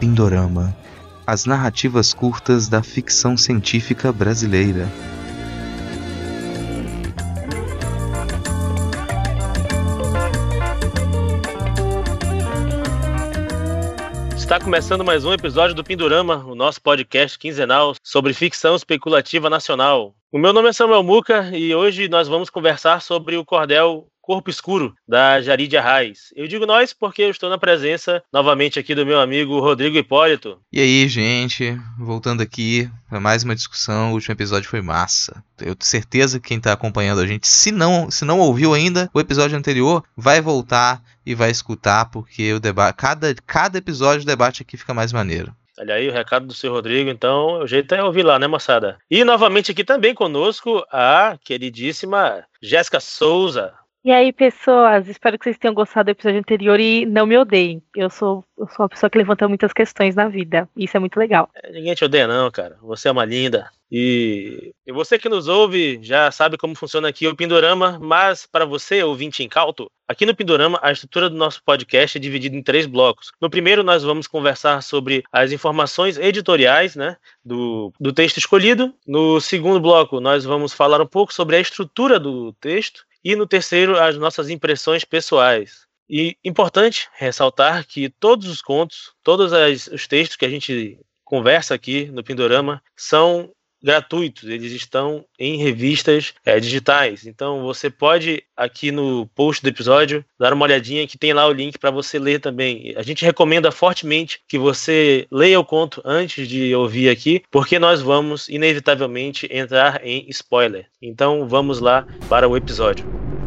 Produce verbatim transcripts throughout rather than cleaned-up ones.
Pindorama, as narrativas curtas da ficção científica brasileira. Está começando mais um episódio do Pindorama, o nosso podcast quinzenal sobre ficção especulativa nacional. O meu nome é Samuel Muca e hoje nós vamos conversar sobre o cordel Corpo Escuro, da Jarid Arraes. Eu digo nós porque eu estou na presença novamente aqui do meu amigo Rodrigo Hipólito. E aí, gente, voltando aqui para mais uma discussão. O último episódio foi massa. Eu tenho certeza que quem está acompanhando a gente, se não, se não ouviu ainda o episódio anterior, vai voltar e vai escutar, porque o debate, cada, cada episódio o debate aqui fica mais maneiro. Olha aí o recado do seu Rodrigo, então o jeito é ouvir lá, né, moçada? E novamente aqui também conosco a queridíssima Jéssica Souza. E aí, pessoas, espero que vocês tenham gostado do episódio anterior e não me odeiem. Eu sou, eu sou uma pessoa que levanta muitas questões na vida, e isso é muito legal. É, ninguém te odeia não, cara. Você é uma linda. E, e você que nos ouve já sabe como funciona aqui o Pindorama, mas para você, ouvinte incauto, aqui no Pindorama a estrutura do nosso podcast é dividida em três blocos. No primeiro nós vamos conversar sobre as informações editoriais, né, do, do texto escolhido. No segundo bloco nós vamos falar um pouco sobre a estrutura do texto. E no terceiro, as nossas impressões pessoais. E importante ressaltar que todos os contos, todos as, os textos que a gente conversa aqui no Pindorama são gratuitos, eles estão em revistas é, digitais. Então você pode, aqui no post do episódio, dar uma olhadinha que tem lá o link para você ler também. A gente recomenda fortemente que você leia o conto antes de ouvir aqui, porque nós vamos, inevitavelmente, entrar em spoiler. Então vamos lá para o episódio.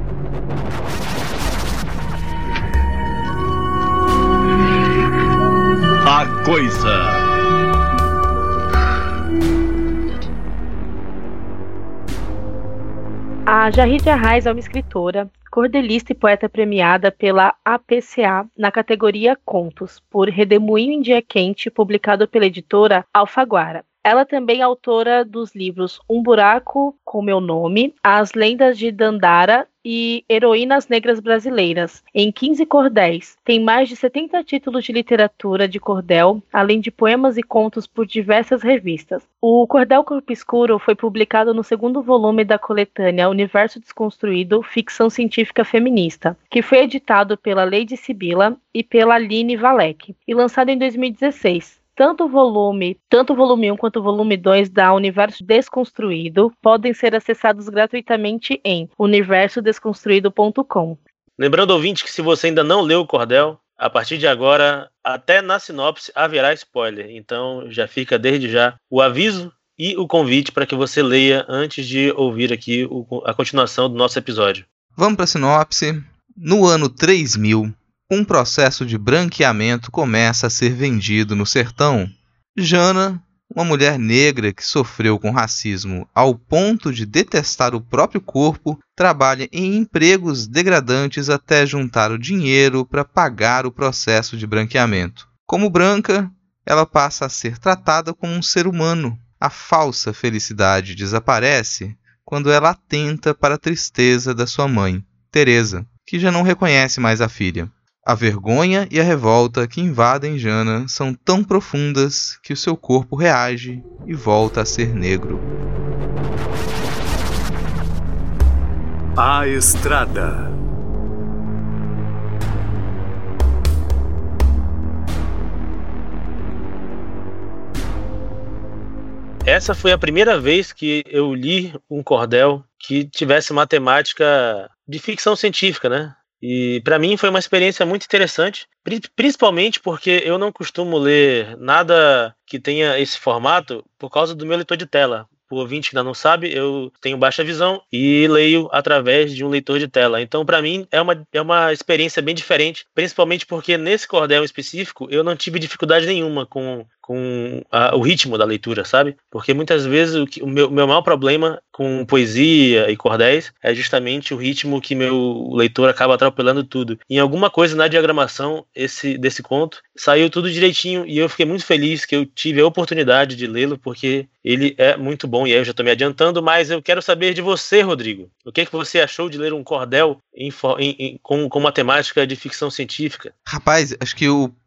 A Coisa. A Jarid Arraes é uma escritora, cordelista e poeta premiada pela A P C A na categoria Contos, por Redemoinho em Dia Quente, publicado pela editora Alfaguara. Ela também é autora dos livros Um Buraco com Meu Nome, As Lendas de Dandara e Heroínas Negras Brasileiras, em quinze cordéis. Tem mais de setenta títulos de literatura de cordel, além de poemas e contos por diversas revistas. O Cordel Corpo Escuro foi publicado no segundo volume da coletânea Universo Desconstruído, Ficção Científica Feminista, que foi editado pela Lady Sibila e pela Aline Valek, e lançado em dois mil e dezesseis. Tanto o volume, tanto o volume um quanto o volume dois da Universo Desconstruído podem ser acessados gratuitamente em universo desconstruído ponto com. Lembrando, ouvinte, que se você ainda não leu o Cordel, a partir de agora, até na sinopse haverá spoiler. Então já fica desde já o aviso e o convite para que você leia antes de ouvir aqui o, a continuação do nosso episódio. Vamos para a sinopse. No ano três mil... um processo de branqueamento começa a ser vendido no sertão. Jana, uma mulher negra que sofreu com racismo ao ponto de detestar o próprio corpo, trabalha em empregos degradantes até juntar o dinheiro para pagar o processo de branqueamento. Como branca, ela passa a ser tratada como um ser humano. A falsa felicidade desaparece quando ela atenta para a tristeza da sua mãe, Teresa, que já não reconhece mais a filha. A vergonha e a revolta que invadem Jana são tão profundas que o seu corpo reage e volta a ser negro. A Estrada. Essa foi a primeira vez que eu li um cordel que tivesse uma temática de ficção científica, né? E para mim foi uma experiência muito interessante, principalmente porque eu não costumo ler nada que tenha esse formato por causa do meu leitor de tela. O ouvinte que ainda não sabe, eu tenho baixa visão e leio através de um leitor de tela. Então, para mim, é uma, é uma experiência bem diferente, principalmente porque nesse cordel específico eu não tive dificuldade nenhuma com, com a, o ritmo da leitura, sabe? Porque muitas vezes o, que, o meu, meu maior problema com poesia e cordéis é justamente o ritmo que meu leitor acaba atropelando tudo. Em alguma coisa na diagramação esse, desse conto saiu tudo direitinho e eu fiquei muito feliz que eu tive a oportunidade de lê-lo, porque ele é muito bom. E aí eu já estou me adiantando, mas eu quero saber de você, Rodrigo. O que, é que você achou de ler um cordel em, em, em, com, com uma temática de ficção científica? Rapaz, acho que o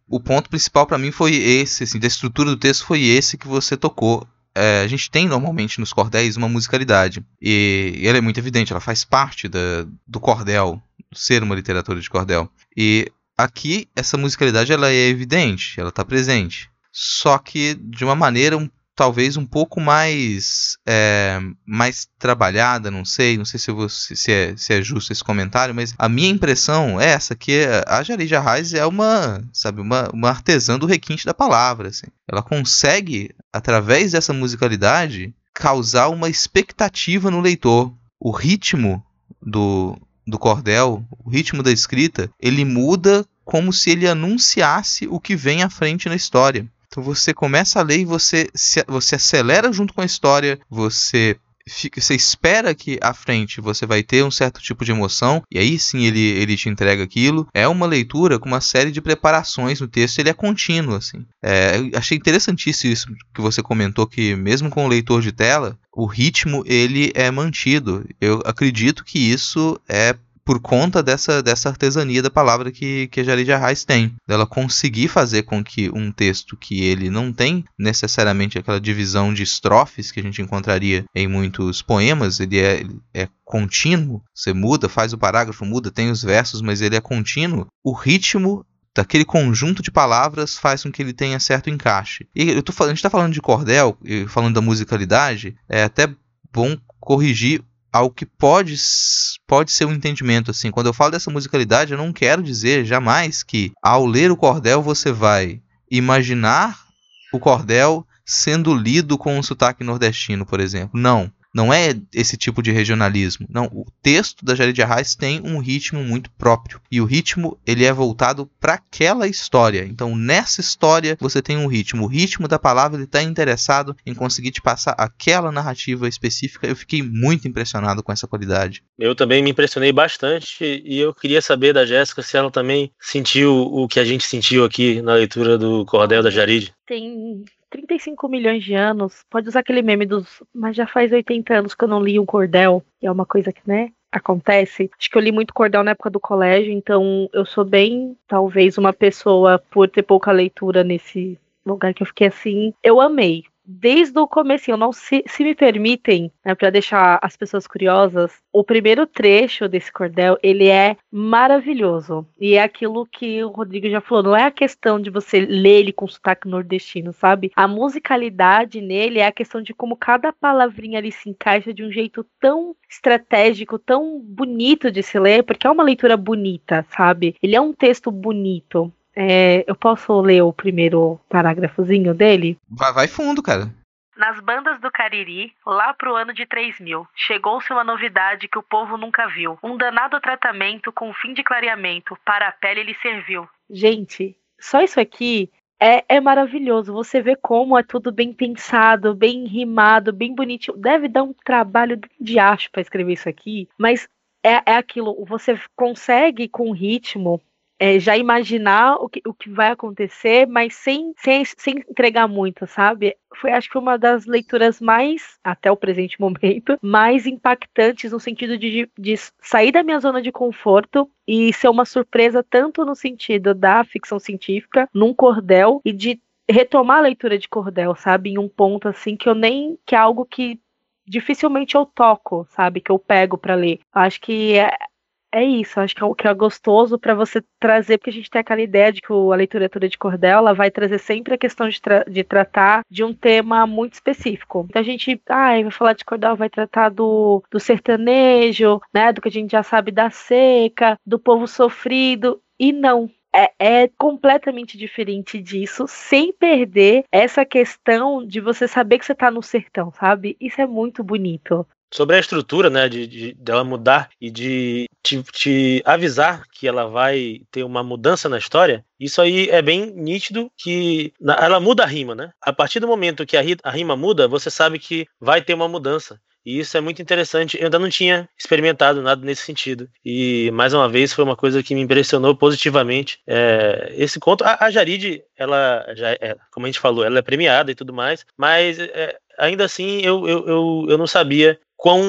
o ponto principal para mim foi esse, assim, da estrutura do texto foi esse que você tocou. É, a gente tem normalmente nos cordéis uma musicalidade, e, e ela é muito evidente, ela faz parte da, do cordel, ser uma literatura de cordel. E aqui essa musicalidade ela é evidente, ela está presente, só que de uma maneira um talvez um pouco mais é, mais trabalhada, não sei, não sei se, vou, se, é, se é justo esse comentário, mas a minha impressão é essa, que a Jaridia Arraes é uma, sabe, uma, uma artesã do requinte da palavra, assim. Ela consegue, através dessa musicalidade, causar uma expectativa no leitor. O ritmo do, do cordel, o ritmo da escrita, ele muda como se ele anunciasse o que vem à frente na história. Então você começa a ler e você, se, você acelera junto com a história, você, fica, você espera que à frente você vai ter um certo tipo de emoção, e aí sim ele, ele te entrega aquilo. É uma leitura com uma série de preparações no texto, ele é contínuo, assim. É, eu achei interessantíssimo isso que você comentou, que mesmo com o leitor de tela, o ritmo ele é mantido. Eu acredito que isso é por conta dessa, dessa artesania da palavra que, que a Jaridia Arraes tem. Dela conseguir fazer com que um texto que ele não tem necessariamente aquela divisão de estrofes que a gente encontraria em muitos poemas, ele é, ele é contínuo, você muda, faz o parágrafo, muda, tem os versos, mas ele é contínuo. O ritmo daquele conjunto de palavras faz com que ele tenha certo encaixe. E eu tô falando, a gente está falando de cordel, falando da musicalidade, é até bom corrigir algo que pode, pode ser um entendimento, assim. Quando eu falo dessa musicalidade, eu não quero dizer jamais que ao ler o cordel você vai imaginar o cordel sendo lido com um sotaque nordestino, por exemplo. Não, não é esse tipo de regionalismo. Não, o texto da Jaridia Arraes tem um ritmo muito próprio. E o ritmo, ele é voltado para aquela história. Então, nessa história, você tem um ritmo. O ritmo da palavra, ele está interessado em conseguir te passar aquela narrativa específica. Eu fiquei muito impressionado com essa qualidade. Eu também me impressionei bastante. E eu queria saber da Jéssica se ela também sentiu o que a gente sentiu aqui na leitura do Cordel da Jaridia. Tem trinta e cinco milhões de anos, pode usar aquele meme dos, mas já faz oitenta anos que eu não li um cordel, e é uma coisa que, né, acontece. Acho que eu li muito cordel na época do colégio, então eu sou bem, talvez, uma pessoa, por ter pouca leitura nesse lugar que eu fiquei assim, eu amei. Desde o começo, eu não se, se me permitem, né, para deixar as pessoas curiosas, o primeiro trecho desse cordel, ele é maravilhoso. E é aquilo que o Rodrigo já falou, não é a questão de você ler ele com sotaque nordestino, sabe? A musicalidade nele é a questão de como cada palavrinha ali se encaixa de um jeito tão estratégico, tão bonito de se ler, porque é uma leitura bonita, sabe? Ele é um texto bonito. É, eu posso ler o primeiro parágrafozinho dele? Vai, vai fundo, cara. Nas bandas do Cariri, lá pro ano de três mil, chegou-se uma novidade que o povo nunca viu. Um danado tratamento com fim de clareamento, para a pele lhe serviu. Gente, só isso aqui é, é maravilhoso. Você vê como é tudo bem pensado, bem rimado, bem bonitinho. Deve dar um trabalho de acho pra escrever isso aqui, mas é, é aquilo, você consegue com ritmo É, já imaginar o que, o que vai acontecer, mas sem, sem, sem entregar muito, sabe? Foi, acho que foi uma das leituras mais, até o presente momento, mais impactantes no sentido de, de sair da minha zona de conforto e ser uma surpresa tanto no sentido da ficção científica, num cordel, e de retomar a leitura de cordel, sabe? Em um ponto assim que eu nem... que é algo que dificilmente eu toco, sabe? Que eu pego pra ler. Acho que é... É isso, acho que é o que é gostoso para você trazer, porque a gente tem aquela ideia de que a literatura de cordel ela vai trazer sempre a questão de, tra- de tratar de um tema muito específico. Então a gente ah, vai falar de cordel, vai tratar do, do sertanejo, né, do que a gente já sabe da seca, do povo sofrido, e não. É, é completamente diferente disso, sem perder essa questão de você saber que você tá no sertão, sabe? Isso é muito bonito. Sobre a estrutura, né, de, de dela mudar e de te, te avisar que ela vai ter uma mudança na história, isso aí é bem nítido, que na, ela muda a rima, né? A partir do momento que a, a rima muda, você sabe que vai ter uma mudança. E isso é muito interessante. Eu ainda não tinha experimentado nada nesse sentido. E, mais uma vez, foi uma coisa que me impressionou positivamente. É, esse conto... A, a Jaridia, ela já é, como a gente falou, ela é premiada e tudo mais, mas é, ainda assim eu, eu, eu, eu não sabia quão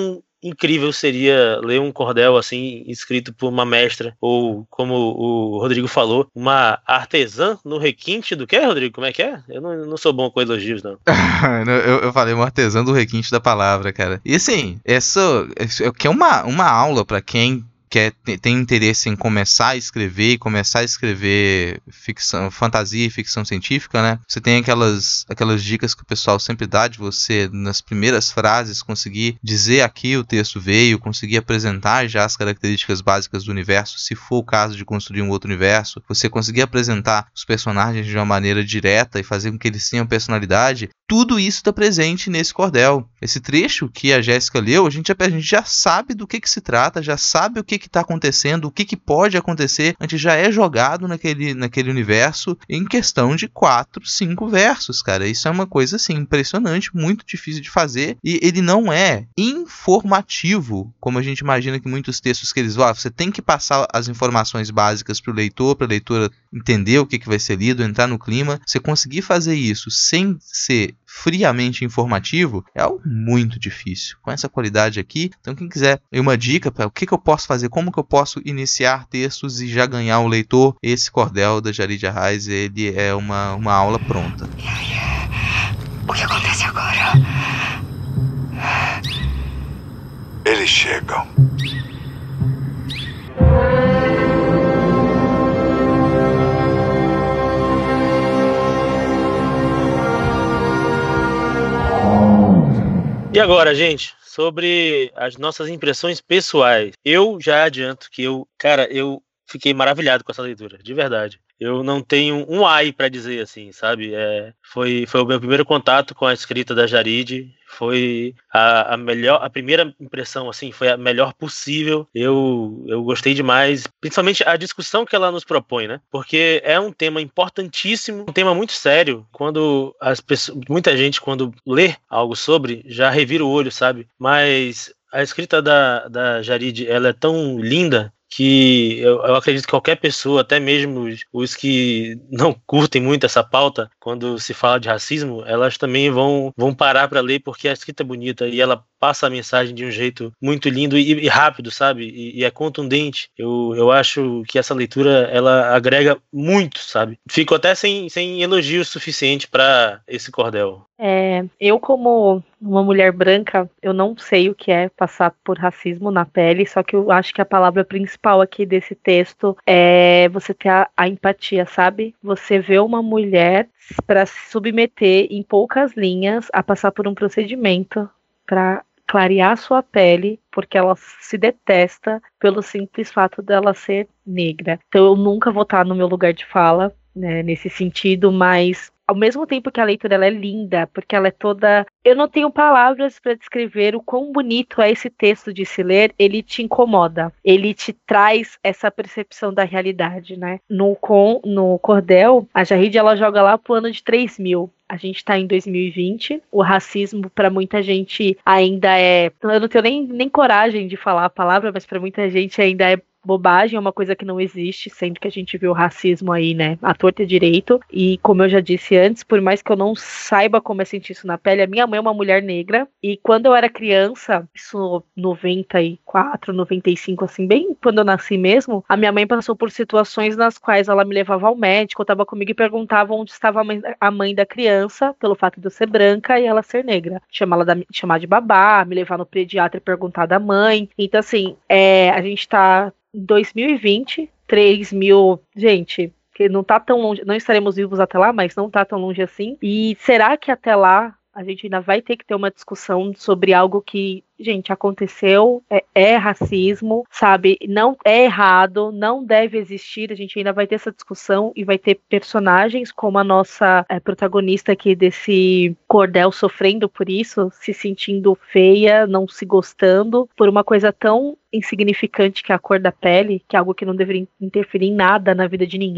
incrível seria ler um cordel assim, escrito por uma mestra, ou como o Rodrigo falou, uma artesã no requinte do que, Rodrigo? Como é que é? Eu não, não sou bom com elogios, não. eu, eu falei um artesã do requinte da palavra, cara. E assim, essa, essa que é uma, uma aula pra quem quer, tem interesse em começar a escrever e começar a escrever ficção, fantasia e ficção científica, né? Você tem aquelas, aquelas dicas que o pessoal sempre dá de você, nas primeiras frases, conseguir dizer a que o texto veio, conseguir apresentar já as características básicas do universo, se for o caso de construir um outro universo, você conseguir apresentar os personagens de uma maneira direta e fazer com que eles tenham personalidade. Tudo isso está presente nesse cordel. Esse trecho que a Jéssica leu, a gente, já, a gente já sabe do que, que se trata, já sabe o que está acontecendo, o que, que pode acontecer, a gente já é jogado naquele, naquele universo em questão de quatro, cinco versos, cara. Isso é uma coisa assim, impressionante, muito difícil de fazer, e ele não é informativo, como a gente imagina que muitos textos que eles vão, ah, você tem que passar as informações básicas para o leitor, para a leitora entender o que, que vai ser lido, entrar no clima. Você conseguir fazer isso sem ser friamente informativo é algo muito difícil com essa qualidade aqui. Então quem quiser uma dica para o que, que eu posso fazer, como que eu posso iniciar textos e já ganhar o leitor, esse cordel da Jaridia Reis, ele é uma, uma aula pronta. O que acontece agora? Eles chegam. E agora, gente, sobre as nossas impressões pessoais. Eu já adianto que eu, cara, eu fiquei maravilhado com essa leitura, de verdade. Eu não tenho um ai pra dizer, assim, sabe? É, foi, foi o meu primeiro contato com a escrita da Jarid. Foi a, a melhor, a primeira impressão, assim, foi a melhor possível. Eu, eu gostei demais, principalmente a discussão que ela nos propõe, né? Porque é um tema importantíssimo, um tema muito sério. Quando as pessoas, muita gente, quando lê algo sobre, já revira o olho, sabe? Mas a escrita da, da Jarid, ela é tão linda que eu, eu acredito que qualquer pessoa, até mesmo os, os que não curtem muito essa pauta, quando se fala de racismo, elas também vão, vão parar para ler, porque a escrita é bonita e ela passa a mensagem de um jeito muito lindo e, e rápido, sabe? E, e é contundente. Eu, eu acho que essa leitura, ela agrega muito, sabe? Fico até sem, sem elogio suficiente para esse cordel. É, eu, como uma mulher branca, eu não sei o que é passar por racismo na pele, só que eu acho que a palavra principal aqui desse texto é você ter a, a empatia, sabe? Você vê uma mulher para se submeter em poucas linhas a passar por um procedimento para clarear sua pele, porque ela se detesta pelo simples fato dela ser negra. Então eu nunca vou estar no meu lugar de fala, né, nesse sentido, mas ao mesmo tempo que a leitura ela é linda, porque ela é toda... Eu não tenho palavras para descrever o quão bonito é esse texto de se ler, ele te incomoda, ele te traz essa percepção da realidade, né? No, com, no cordel, a Jarid, ela joga lá pro ano de três mil. A gente tá em dois mil e vinte, o racismo para muita gente ainda é... Eu não tenho nem, nem coragem de falar a palavra, mas para muita gente ainda é bobagem, é uma coisa que não existe, sendo que a gente vê o racismo aí, né, à torta e direito, e como eu já disse antes, por mais que eu não saiba como é sentir isso na pele, a minha mãe é uma mulher negra, e quando eu era criança, isso noventa e quatro, noventa e cinco, assim, bem quando eu nasci mesmo, a minha mãe passou por situações nas quais ela me levava ao médico, estava comigo e perguntava onde estava a mãe, a mãe da criança, pelo fato de eu ser branca e ela ser negra, chamar, ela da, chamar de babá, me levar no pediatra e perguntar da mãe, então assim, é, a gente tá em dois mil e vinte, três mil, gente, que não tá tão longe, não estaremos vivos até lá, mas não tá tão longe assim. E será que até lá a gente ainda vai ter que ter uma discussão sobre algo que, gente, aconteceu, é, é racismo, sabe? Não é errado, não deve existir. A gente ainda vai ter essa discussão e vai ter personagens como a nossa é, protagonista aqui desse cordel sofrendo por isso, se sentindo feia, não se gostando, por uma coisa tão insignificante que é a cor da pele, que é algo que não deveria interferir em nada na vida de ninguém.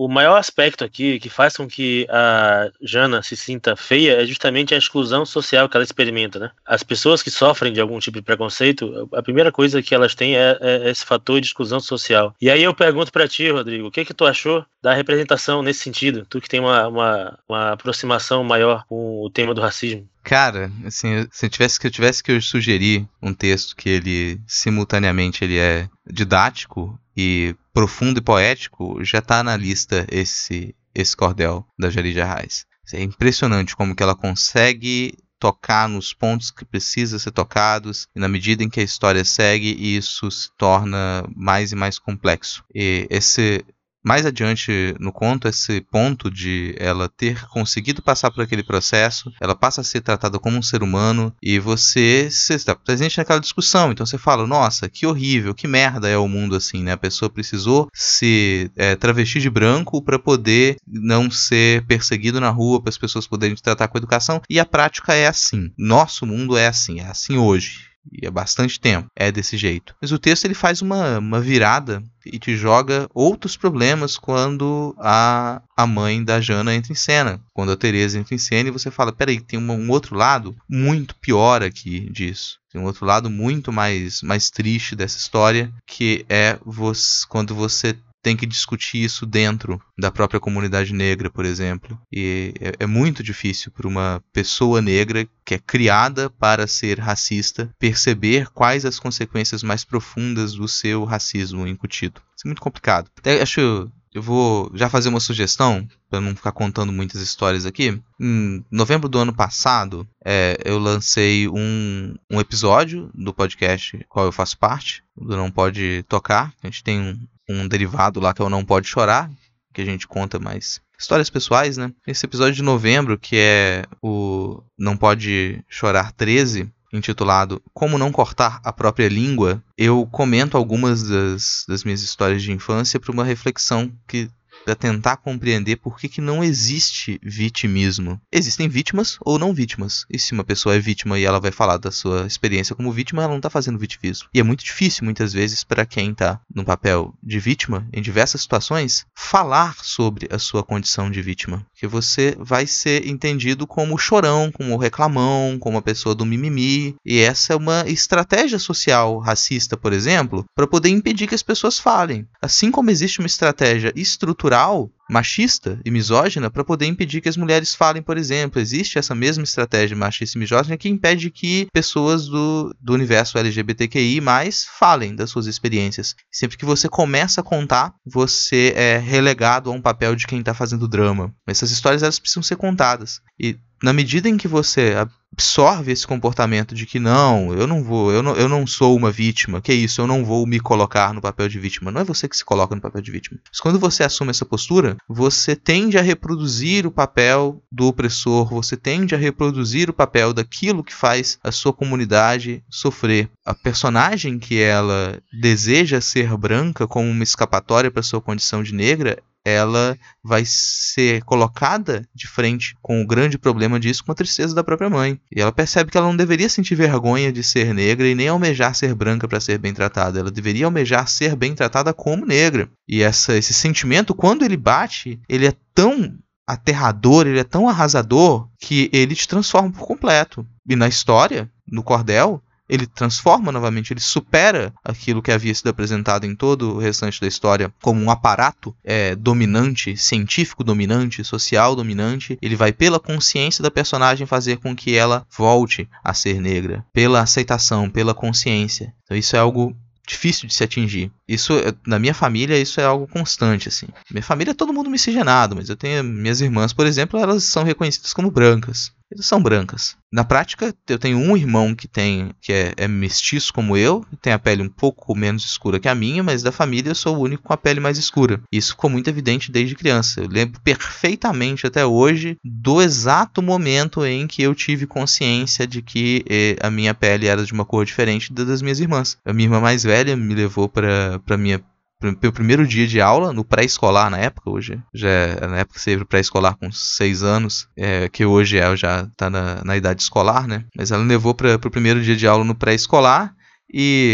o maior aspecto aqui que faz com que a Jana se sinta feia é justamente a exclusão social que ela experimenta, né? As pessoas que sofrem de algum tipo de preconceito, a primeira coisa que elas têm é, é esse fator de exclusão social. E aí eu pergunto pra ti, Rodrigo, o que que tu achou da representação nesse sentido? Tu que tem uma, uma, uma aproximação maior com o tema do racismo. Cara, assim, se eu tivesse que eu tivesse que eu sugerir um texto que ele simultaneamente ele é didático e profundo e poético, já tá na lista esse esse cordel da Jaridia Arraes. É impressionante como que ela consegue tocar nos pontos que precisa ser tocados, e na medida em que a história segue, isso se torna mais e mais complexo. E esse mais adiante no conto, esse ponto de ela ter conseguido passar por aquele processo, ela passa a ser tratada como um ser humano, e você, você está presente naquela discussão, então você fala, nossa, que horrível, que merda é o mundo assim, né? A pessoa precisou se é, travestir de branco para poder não ser perseguido na rua, para as pessoas poderem te tratar com educação, e a prática é assim, nosso mundo é assim, é assim hoje. E há bastante tempo é desse jeito. Mas o texto ele faz uma, uma virada e te joga outros problemas quando a, a mãe da Jana entra em cena. Quando a Teresa entra em cena e você fala, peraí, tem um, um outro lado muito pior aqui disso. Tem um outro lado muito mais, mais triste dessa história, que é você, quando você tem que discutir isso dentro da própria comunidade negra, por exemplo. E é, é muito difícil para uma pessoa negra que é criada para ser racista perceber quais as consequências mais profundas do seu racismo incutido. Isso é muito complicado. Até acho... Eu vou já fazer uma sugestão, para não ficar contando muitas histórias aqui. Em novembro do ano passado, é, eu lancei um, um episódio do podcast qual eu faço parte, do Não Pode Tocar. A gente tem um, um derivado lá que é o Não Pode Chorar, que a gente conta mais histórias pessoais, né? Esse episódio de novembro, que é o Não Pode Chorar treze, intitulado Como Não Cortar a Própria Língua, eu comento algumas das, das minhas histórias de infância para uma reflexão que para tentar compreender por que, que não existe vitimismo. Existem vítimas ou não vítimas. E se uma pessoa é vítima e ela vai falar da sua experiência como vítima, ela não está fazendo vitimismo. E é muito difícil, muitas vezes, para quem está no papel de vítima, em diversas situações, falar sobre a sua condição de vítima. Porque você vai ser entendido como chorão, como reclamão, como a pessoa do mimimi. E essa é uma estratégia social racista, por exemplo, para poder impedir que as pessoas falem. Assim como existe uma estratégia estrutural machista e misógina para poder impedir que as mulheres falem, por exemplo. Existe essa mesma estratégia machista e misógina que impede que pessoas do, do universo L G B T Q I mais, falem das suas experiências. Sempre que você começa a contar, você é relegado a um papel de quem está fazendo drama. Essas histórias elas precisam ser contadas. E na medida em que você absorve esse comportamento de que não, eu não vou, eu não, eu não sou uma vítima, que isso, eu não vou me colocar no papel de vítima. Não é você que se coloca no papel de vítima. Mas quando você assume essa postura, você tende a reproduzir o papel do opressor, você tende a reproduzir o papel daquilo que faz a sua comunidade sofrer. A personagem que ela deseja ser branca como uma escapatória para sua condição de negra, ela vai ser colocada de frente com o grande problema disso, com a tristeza da própria mãe. E ela percebe que ela não deveria sentir vergonha de ser negra e nem almejar ser branca para ser bem tratada. Ela deveria almejar ser bem tratada como negra. E essa, esse sentimento, quando ele bate, ele é tão aterrador, ele é tão arrasador, que ele te transforma por completo. E na história, no cordel, ele transforma novamente, ele supera aquilo que havia sido apresentado em todo o restante da história como um aparato é, dominante, científico dominante, social dominante. Ele vai pela consciência da personagem fazer com que ela volte a ser negra, pela aceitação, pela consciência. Então isso é algo difícil de se atingir. Isso, na minha família, isso é algo constante, assim. Minha família é todo mundo miscigenado, mas eu tenho minhas irmãs, por exemplo, elas são reconhecidas como brancas. Elas são brancas. Na prática, eu tenho um irmão que, tem, que é, é mestiço como eu, tem a pele um pouco menos escura que a minha, mas da família eu sou o único com a pele mais escura. Isso ficou muito evidente desde criança. Eu lembro perfeitamente até hoje do exato momento em que eu tive consciência de que eh, a minha pele era de uma cor diferente da das minhas irmãs. A minha irmã mais velha me levou para a minha pelo primeiro dia de aula, no pré-escolar na época, hoje já é, na época você ia pro pré-escolar com seis anos, é, que hoje ela já tá na, na idade escolar, né? Mas ela me levou para o primeiro dia de aula no pré-escolar e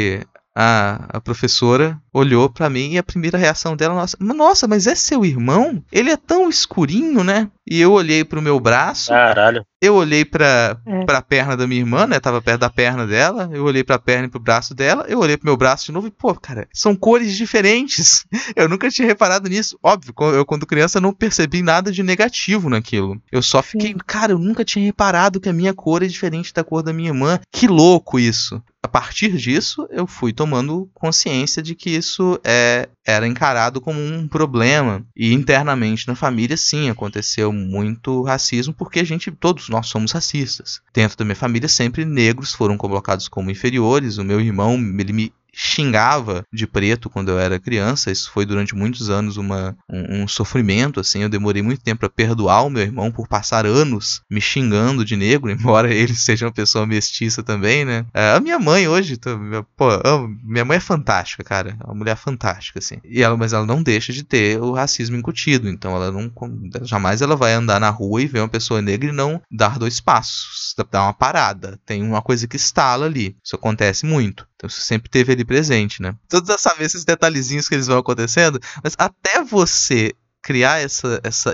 a, a professora olhou pra mim e a primeira reação dela, nossa, nossa, mas é seu irmão? Ele é tão escurinho, né? E eu olhei pro meu braço. Caralho. Eu olhei pra, É. pra perna da minha irmã, né? Tava perto da perna dela. Eu olhei pra perna e pro braço dela. Eu olhei pro meu braço de novo e, pô, cara, são cores diferentes. Eu nunca tinha reparado nisso. Óbvio, eu quando criança não percebi nada de negativo naquilo. Eu só fiquei, Sim. cara, eu nunca tinha reparado que a minha cor é diferente da cor da minha irmã. Que louco isso. A partir disso, eu fui tomando consciência de que isso é, era encarado como um problema. E internamente na família, sim, aconteceu muito racismo, porque a gente, todos nós somos racistas. Dentro da minha família, sempre negros foram colocados como inferiores. O meu irmão, ele me xingava de preto quando eu era criança. Isso foi durante muitos anos uma, um, um sofrimento, assim. Eu demorei muito tempo para perdoar o meu irmão por passar anos me xingando de negro, embora ele seja uma pessoa mestiça também, né? É, a minha mãe hoje, tô, pô, eu, minha mãe é fantástica, cara, é uma mulher fantástica, assim. E ela, mas ela não deixa de ter o racismo incutido, então ela não, jamais ela vai andar na rua e ver uma pessoa negra e não dar dois passos, dar uma parada. Tem uma coisa que estala ali. Isso acontece muito. Então isso sempre teve ali presente, né? Todos saber esses detalhezinhos que eles vão acontecendo, mas até você criar essa, essa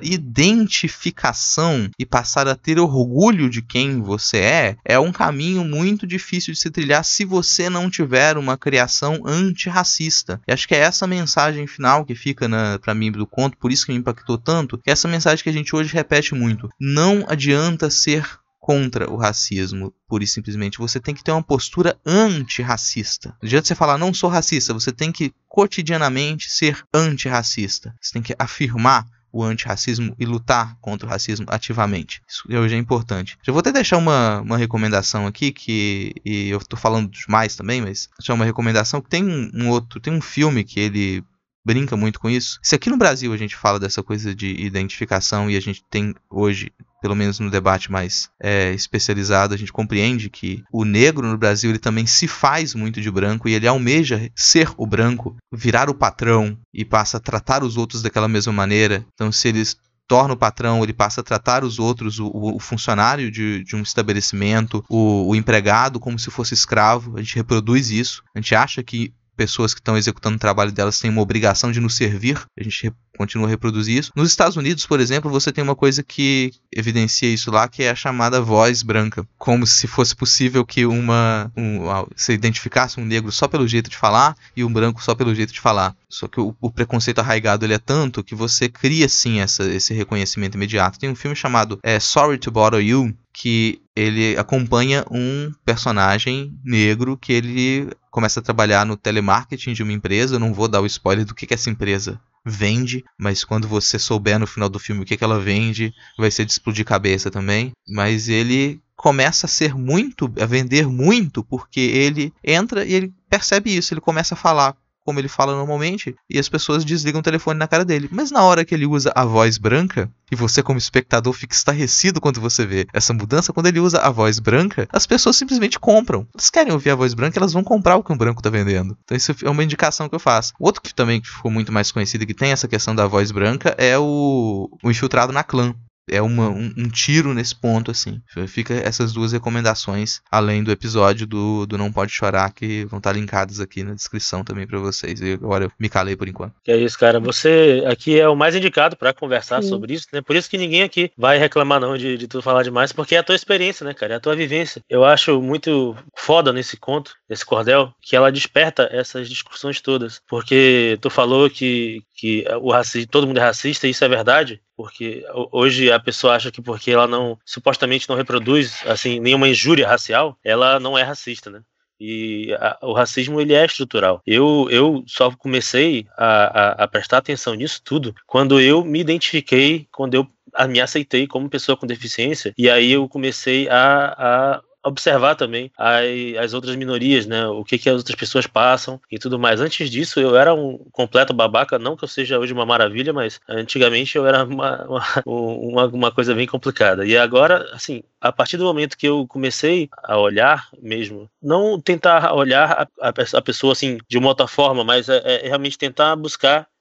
identificação e passar a ter orgulho de quem você é, é um caminho muito difícil de se trilhar se você não tiver uma criação antirracista. E acho que é essa mensagem final que fica na, pra mim do conto, por isso que me impactou tanto, que é essa mensagem que a gente hoje repete muito. Não adianta ser contra o racismo, pura e simplesmente. Você tem que ter uma postura antirracista. Não adianta você falar, não sou racista, você tem que cotidianamente ser antirracista. Você tem que afirmar o antirracismo e lutar contra o racismo ativamente. Isso hoje é importante. Já vou até deixar uma, uma recomendação aqui, que e eu tô falando demais também, mas deixar uma recomendação que tem um, um outro, tem um filme que ele brinca muito com isso. Se aqui no Brasil a gente fala dessa coisa de identificação e a gente tem hoje, pelo menos no debate mais é, especializado, a gente compreende que o negro no Brasil ele também se faz muito de branco e ele almeja ser o branco, virar o patrão e passa a tratar os outros daquela mesma maneira. Então se eles torna o patrão, ele passa a tratar os outros, o, o funcionário de, de um estabelecimento, o, o empregado como se fosse escravo. A gente reproduz isso, a gente acha que pessoas que estão executando o trabalho delas têm uma obrigação de nos servir, a gente re- continua a reproduzir isso. Nos Estados Unidos, por exemplo, você tem uma coisa que evidencia isso lá, que é a chamada voz branca, como se fosse possível que uma um, você identificasse um negro só pelo jeito de falar e um branco só pelo jeito de falar. Só que o, o preconceito arraigado ele é tanto que você cria sim essa, esse reconhecimento imediato. Tem um filme chamado é, Sorry to Bother You, que ele acompanha um personagem negro que ele começa a trabalhar no telemarketing de uma empresa. Eu não vou dar o spoiler do que, que essa empresa vende, mas quando você souber no final do filme o que, que ela vende, vai ser de explodir cabeça também. Mas ele começa a ser muito, a vender muito, porque ele entra e ele percebe isso, ele começa a falar como ele fala normalmente, e as pessoas desligam o telefone na cara dele. Mas na hora que ele usa a voz branca, e você como espectador fica estarrecido quando você vê essa mudança, quando ele usa a voz branca, as pessoas simplesmente compram. Elas querem ouvir a voz branca, elas vão comprar o que o branco tá vendendo. Então isso é uma indicação que eu faço. Outro que também ficou muito mais conhecido, que tem essa questão da voz branca, é o, o Infiltrado na Clã. É uma, um, um tiro nesse ponto, assim. Fica essas duas recomendações, além do episódio do, do Não Pode Chorar, que vão estar linkadas aqui na descrição também pra vocês. E agora eu me calei por enquanto. Que é isso, cara. Você aqui é o mais indicado pra conversar Sim. sobre isso, né? Por isso que ninguém aqui vai reclamar não de, de tu falar demais, porque é a tua experiência, né, cara? É a tua vivência. Eu acho muito foda nesse conto, nesse cordel, que ela desperta essas discussões todas. Porque tu falou que, que o racismo, todo mundo é racista, e isso é verdade. Porque hoje a pessoa acha que porque ela não, supostamente não reproduz, assim, nenhuma injúria racial, ela não é racista, né? E a, o racismo, ele é estrutural. Eu, eu só comecei a, a, a prestar atenção nisso tudo quando eu me identifiquei, quando eu a, me aceitei como pessoa com deficiência, e aí eu comecei a... a observar também as, as outras minorias, né? O que, que as outras pessoas passam e tudo mais. Antes disso, eu era um completo babaca, não que eu seja hoje uma maravilha, mas antigamente eu era uma, uma, uma coisa bem complicada. E agora, assim, a partir do momento que eu comecei a olhar mesmo, não tentar olhar a, a, a pessoa assim de uma outra forma, mas é, é realmente tentar buscar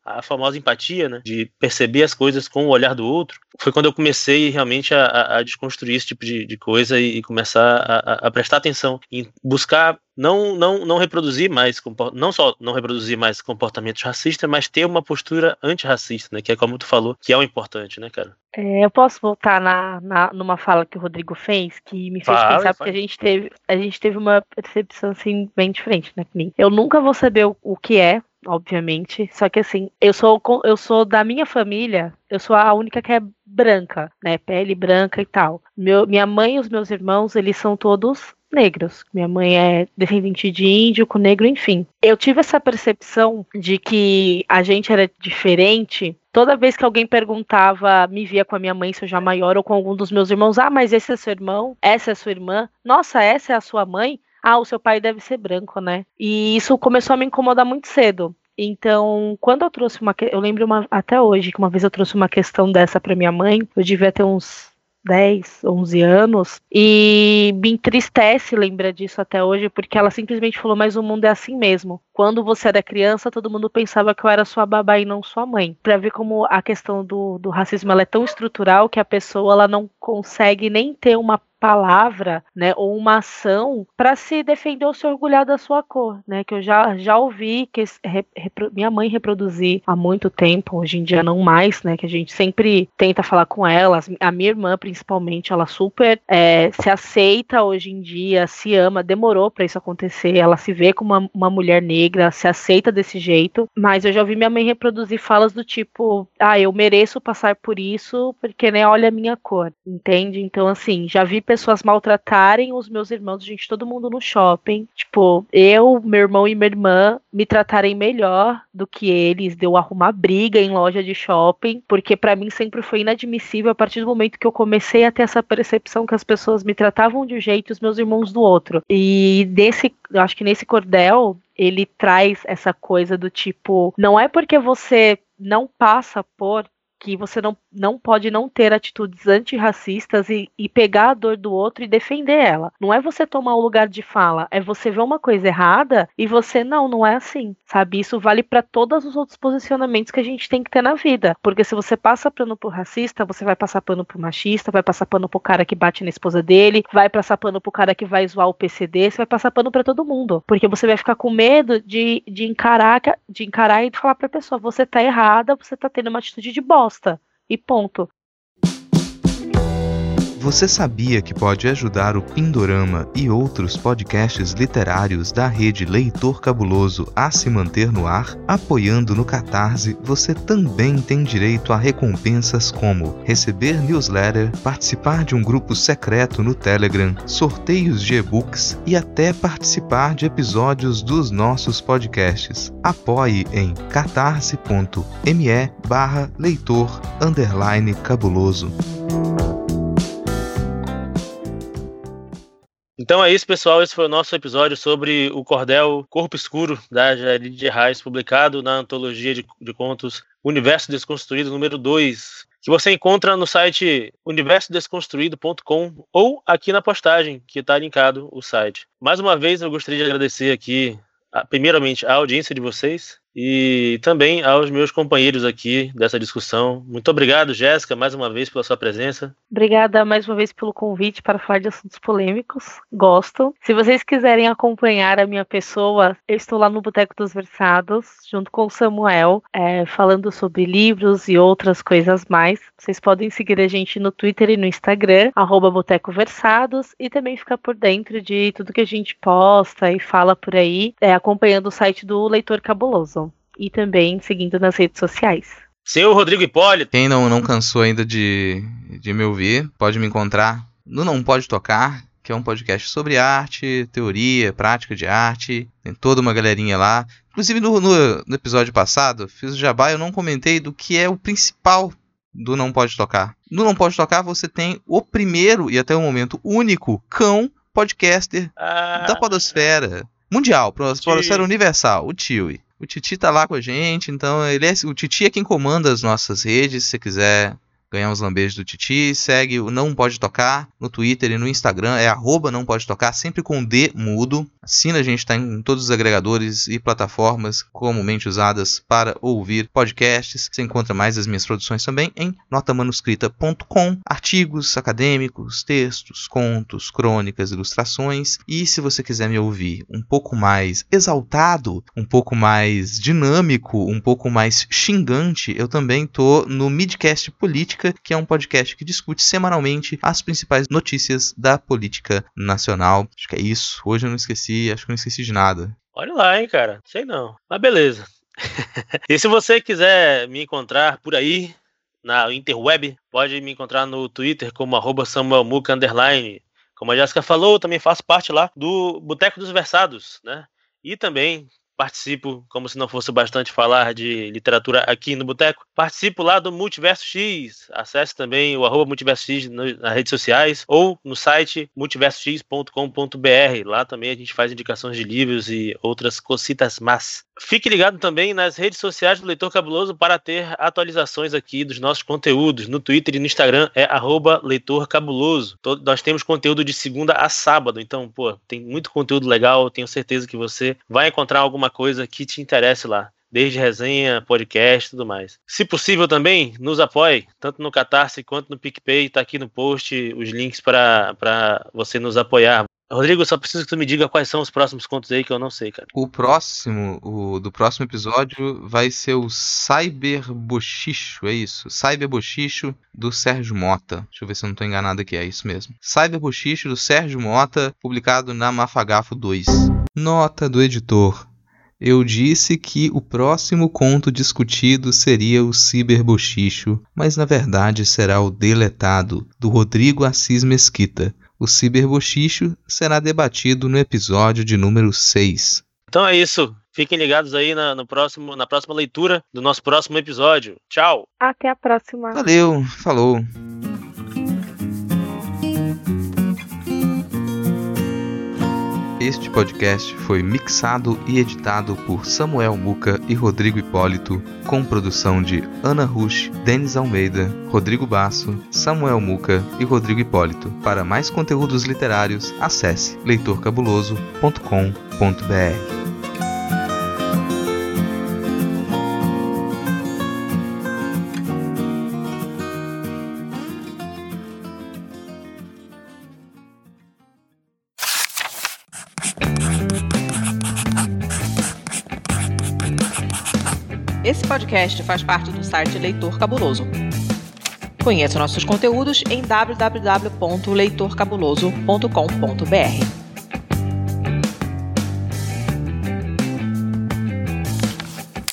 a famosa empatia, né, de perceber as coisas com o olhar do outro, foi quando eu comecei realmente a, a, a desconstruir esse tipo de, de coisa e, e começar a, a prestar atenção em buscar não, não, não reproduzir mais, não só não reproduzir mais comportamentos racistas, mas ter uma postura antirracista, né, que é como tu falou, que é o importante, né, cara? É, eu posso voltar na, na, numa fala que o Rodrigo fez, que me fez Fala, pensar, fala. porque a gente teve, a gente teve uma percepção assim, bem diferente, né? Eu nunca vou saber o, o que é, obviamente, só que assim, eu sou, eu sou da minha família, eu sou a única que é branca, né? Pele branca e tal. Meu, minha mãe e os meus irmãos, eles são todos negros. Minha mãe é descendente de índio, com negro, enfim. Eu tive essa percepção de que a gente era diferente. Toda vez que alguém perguntava, me via com a minha mãe, se eu já maior, ou com algum dos meus irmãos, ah, mas esse é seu irmão? Essa é sua irmã? Nossa, essa é a sua mãe? Ah, o seu pai deve ser branco, né? E isso começou a me incomodar muito cedo. Então, quando eu trouxe uma... Eu lembro uma, até hoje que uma vez eu trouxe uma questão dessa pra minha mãe, eu devia ter uns dez, onze anos, e me entristece lembrar disso até hoje, porque ela simplesmente falou, mas o mundo é assim mesmo. Quando você era criança, todo mundo pensava que eu era sua babá e não sua mãe. Pra ver como a questão do, do racismo ela é tão estrutural que a pessoa ela não consegue nem ter uma palavra, né, ou uma ação para se defender ou se orgulhar da sua cor, né, que eu já, já ouvi que re, repro, minha mãe reproduzir há muito tempo, hoje em dia não mais, né, que a gente sempre tenta falar com ela, a minha irmã principalmente, ela super é, se aceita hoje em dia, se ama, demorou para isso acontecer, ela se vê como uma, uma mulher negra, se aceita desse jeito, mas eu já ouvi minha mãe reproduzir falas do tipo, ah, eu mereço passar por isso porque, né, olha a minha cor, entende? Então, assim, já vi pessoas maltratarem os meus irmãos, gente, todo mundo no shopping, tipo, eu, meu irmão e minha irmã me tratarem melhor do que eles, de eu arrumar briga em loja de shopping, porque pra mim sempre foi inadmissível a partir do momento que eu comecei a ter essa percepção que as pessoas me tratavam de um jeito e os meus irmãos do outro. E desse, eu acho que nesse cordel ele traz essa coisa do tipo, não é porque você não passa por que você não, não pode não ter atitudes antirracistas e, e pegar a dor do outro e defender ela. Não é você tomar o lugar de fala, é você ver uma coisa errada e você, não, não é assim, sabe? Isso vale para todos os outros posicionamentos que a gente tem que ter na vida. Porque se você passa pano pro racista, você vai passar pano pro machista, vai passar pano pro cara que bate na esposa dele, vai passar pano pro cara que vai zoar o P C D, você vai passar pano para todo mundo. Porque você vai ficar com medo de, de, encarar, de encarar e falar pra pessoa, você tá errada, você tá tendo uma atitude de bosta. E ponto. Você sabia que pode ajudar o Pindorama e outros podcasts literários da rede Leitor Cabuloso a se manter no ar? Apoiando no Catarse, você também tem direito a recompensas como receber newsletter, participar de um grupo secreto no Telegram, sorteios de e-books e até participar de episódios dos nossos podcasts. Apoie em catarse.me barra leitor underline cabuloso. Então é isso, pessoal. Esse foi o nosso episódio sobre o cordel Corpo Escuro, da Jarid Reis, publicado na antologia de, de contos Universo Desconstruído número dois, que você encontra no site universo desconstruído ponto com ou aqui na postagem, que está linkado o site. Mais uma vez, eu gostaria de agradecer aqui, primeiramente, a audiência de vocês e também aos meus companheiros aqui dessa discussão. Muito obrigado, Jéssica, mais uma vez pela sua presença. Obrigada mais uma vez pelo convite para falar de assuntos polêmicos. Gosto. Se vocês quiserem acompanhar a minha pessoa, eu estou lá no Boteco dos Versados, junto com o Samuel, é, falando sobre livros e outras coisas mais. Vocês podem seguir a gente no Twitter e no Instagram, arroba Boteco Versados, e também ficar por dentro de tudo que a gente posta e fala por aí, é, acompanhando o site do Leitor Cabuloso. E também seguindo nas redes sociais. Senhor Rodrigo Hipólito. Quem não, não cansou ainda de, de me ouvir, pode me encontrar no Não Pode Tocar, que é um podcast sobre arte, teoria, prática de arte. Tem toda uma galerinha lá. Inclusive no, no, no episódio passado, fiz o jabá, eu não comentei do que é o principal do Não Pode Tocar. No Não Pode Tocar você tem o primeiro e até o momento único cão podcaster ah, da podosfera mundial, podosfera universal, o Tiwi. O Titi tá lá com a gente, então ele é, o Titi é quem comanda as nossas redes. Se você quiser ganhar uns lambejos do Titi. Segue o Não Pode Tocar no Twitter e no Instagram, é arroba Não Pode Tocar, sempre com D mudo. Assina, a gente está em todos os agregadores e plataformas comumente usadas para ouvir podcasts. Você encontra mais as minhas produções também em nota manuscrita ponto com, artigos acadêmicos, textos, contos, crônicas, ilustrações. E se você quiser me ouvir um pouco mais exaltado, um pouco mais dinâmico, um pouco mais xingante, eu também tô no Midcast Política, que é um podcast que discute semanalmente as principais notícias da política nacional. Acho que é isso. Hoje eu não esqueci, acho que eu não esqueci de nada. Olha lá, hein, cara. Sei não. Mas beleza. E se você quiser me encontrar por aí, na interweb, pode me encontrar no Twitter como arroba samuelmuca underline. Como a Jéssica falou, eu também faço parte lá do Boteco dos Versados, né? E também participo, como se não fosse bastante falar de literatura aqui no Boteco, participo lá do Multiverso X. Acesse também o arroba Multiverso X no, nas redes sociais ou no site multiverso x ponto com ponto b r. Lá também a gente faz indicações de livros e outras cositas más. Fique ligado também nas redes sociais do Leitor Cabuloso para ter atualizações aqui dos nossos conteúdos. No Twitter e no Instagram é arroba Leitor Cabuloso. Todo, nós temos conteúdo de segunda a sábado, então, pô, tem muito conteúdo legal. Tenho certeza que você vai encontrar alguma coisa que te interesse lá. Desde resenha, podcast e tudo mais. Se possível também, nos apoie, tanto no Catarse quanto no PicPay. Tá aqui no post os links para você nos apoiar. Rodrigo, só preciso que tu me diga quais são os próximos contos aí, que eu não sei, cara. O próximo, o do próximo episódio vai ser o Cyber Bochicho, é isso? Cyber Bochicho do Sérgio Mota. Deixa eu ver se eu não tô enganado aqui, é isso mesmo. Cyber Bochicho do Sérgio Mota, publicado na Mafagafo dois. Nota do editor. Eu disse que o próximo conto discutido seria o Ciberbochicho, mas na verdade será o Deletado, do Rodrigo Assis Mesquita. O Ciberbochicho será debatido no episódio de número seis. Então é isso. Fiquem ligados aí na, no próximo, na próxima leitura do nosso próximo episódio. Tchau! Até a próxima. Valeu, falou! Este podcast foi mixado e editado por Samuel Muca e Rodrigo Hipólito, com produção de Ana Rusch, Denis Almeida, Rodrigo Basso, Samuel Muca e Rodrigo Hipólito. Para mais conteúdos literários, acesse leitor cabuloso ponto com ponto b r. Esse podcast faz parte do site Leitor Cabuloso. Conheça nossos conteúdos em w w w ponto leitor cabuloso ponto com ponto b r.